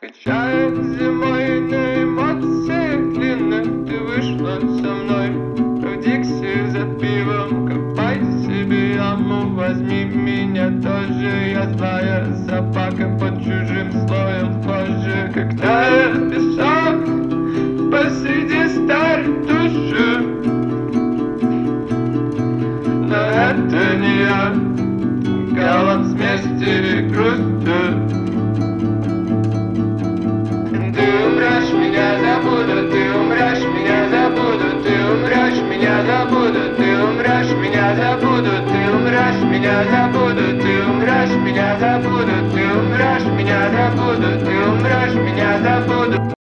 Качает зимой на эмоциях длинных. Ты вышла со мной в Дикси за пивом. Копай себе яму, возьми меня тоже. Я злая собака под чужим слоем кожи. Как тает песок посреди старой души. Но это не я, голод с мести и грустью. Ты умрешь, меня забуду, ты умрешь, меня забуду, ты умрешь, меня забуду, ты умрешь, меня забуду, ты умрешь, меня забуду, ты умрешь, меня забуду, ты умрешь, меня забуду, ты умрешь, меня забуду.